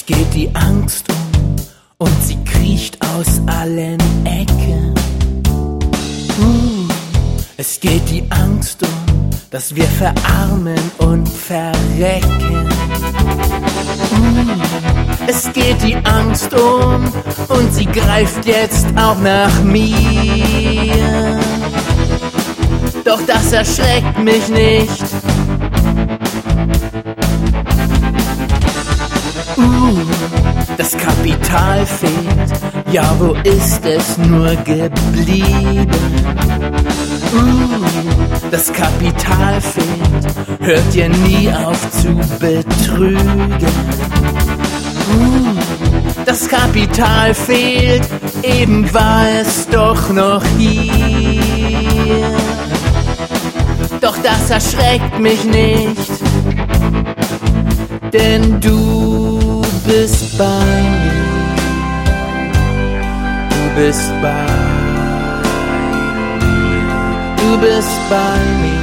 Es geht die Angst und sie kriecht aus allen Ecken. Es geht die Angst dass wir verarmen und verrecken. Es geht die Angst und sie greift jetzt auch nach mir. Doch das erschreckt mich nicht. Das Kapital fehlt, ja wo ist es nur geblieben? Das Kapital fehlt, hört ihr nie auf zu betrügen. Das Kapital fehlt, eben war es doch noch hier. Doch das erschreckt mich nicht, denn du bist bei mir. Du bist bei mir. Du bist bei mir.